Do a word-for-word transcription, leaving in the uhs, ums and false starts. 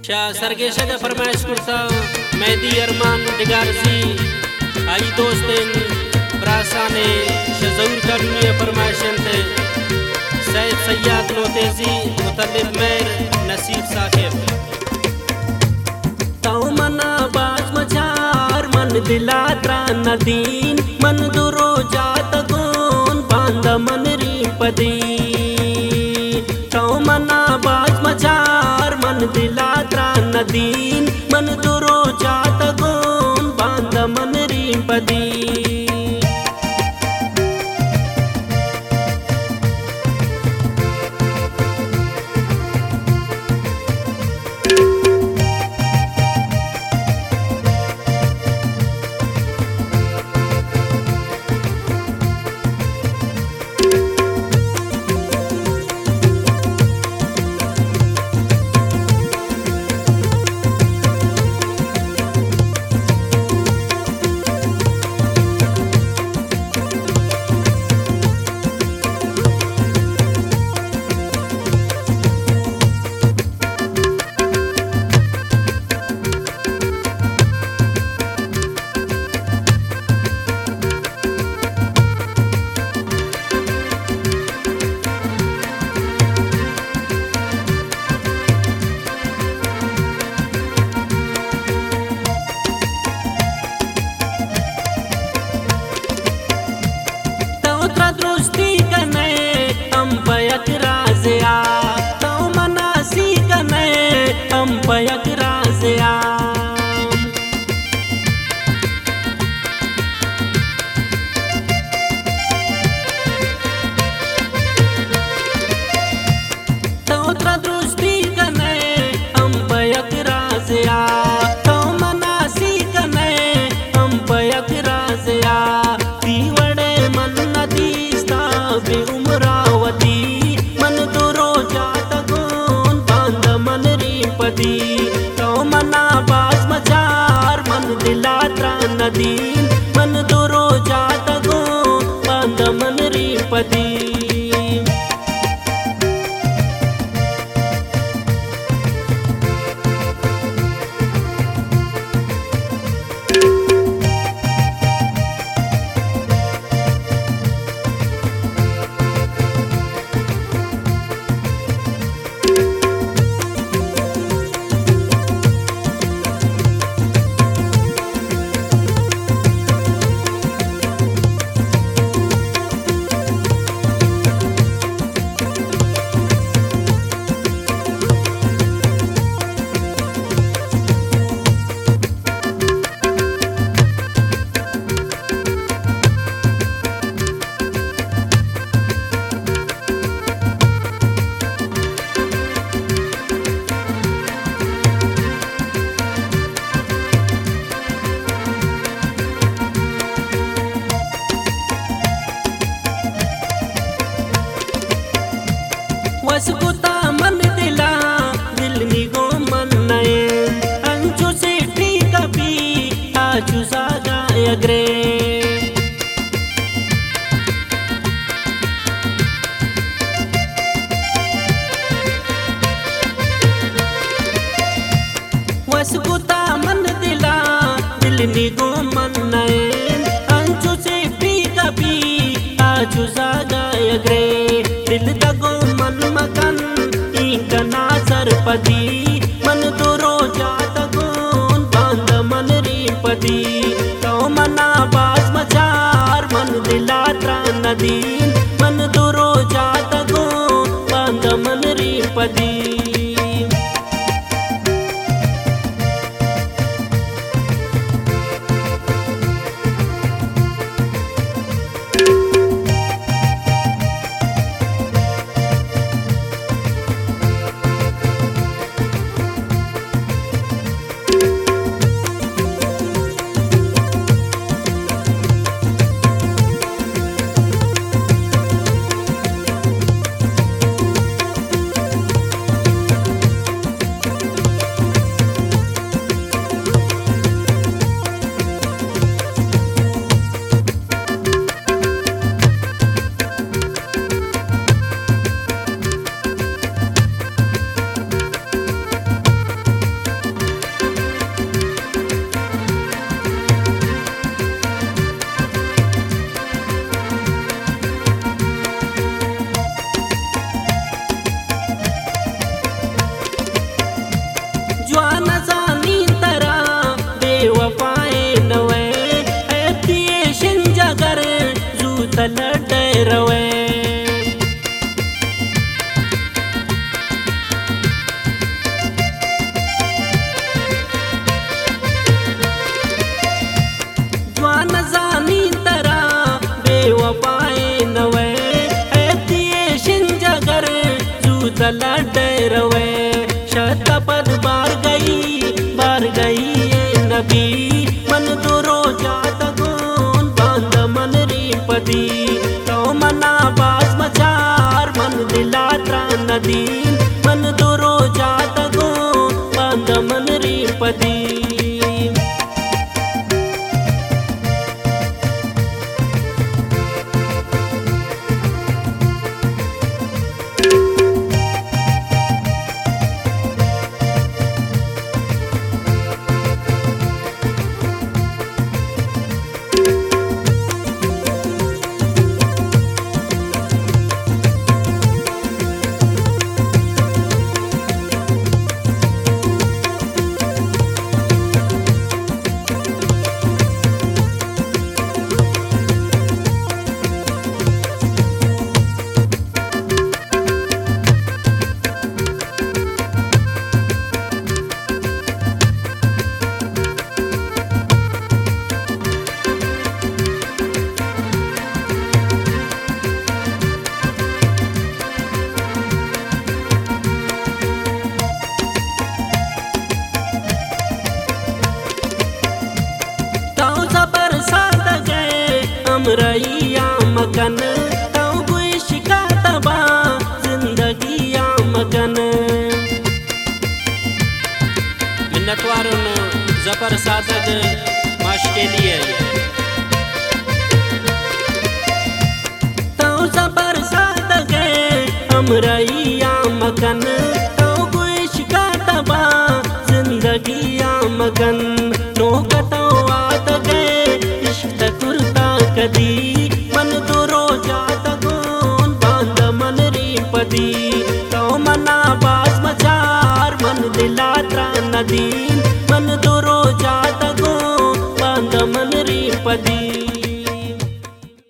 शाह सरगेशा फरमाइश करता मेहदी अरमान डिगारजी आई दोस्तें ब्रासाने शजूर करनी फरमाइशन थे सैयद सैयद लोतेजी मुतल्लिब मेर नसीब साहिब ताऊ मना बाज मचार मन दिला त्रा नदीन मन दुरो जात गोन बांध मन री पदी ताऊ मना बाज मचार मन दिला त्रा नदीन मन दुरो जात गोन बांध मन री पदी पयक राज़या तोत्रा दृष्टि कने हम पयक राज़या तो मनासी कने हम पयक राज़या दीवड़े मन नदीस्ता बे उमरावती मन दुरो जात गोन बांध मन री पदी तो मना बाज मचार मन दिला त्रा नदीन मन दुरो जात गोन बांध मन री पदी वसकुता मन दिला दिल निगो मन नए अंचु से ठीक भी आजु सागा अग्रे वसकुता मन दिला दिल निगो मन नए अंचु से ठीक भी आजु सागा अग्रे दिल दगो मन मगन इंकना सरपदी मन दुरो जात गोन बांध मन री पदी तो मना बाज मचार मन दिला त्रा नदीन मन दुरो जात गोन बांध मन री पदी रवे ज्वान जानी तरा बेवफाए नवे ऐतिए शिंजगर जूतला डरवे शतपद बार गई बार गई ये नबी मन दुरो जात गुन बांध मन री पदी तो मना बाज मचार मन दिला त्रा नदीन मन दुरो जात गुन बांध मन री पदी रैया मगन ताऊ बुई शिकातबा जिंदगिया मगन मिन्नतवारुन जफर सादग माश के लिए ताऊ जफर सादग हम रैया मगन ताऊ बुई शिकातबा जिंदगिया मगन नो कतो आत गए इश्क कुर्ता कदी मन दुरो जात गुन बांध मन री पदी तो मना बाज मचार मन दिला त्रा नदीन मन दुरो जात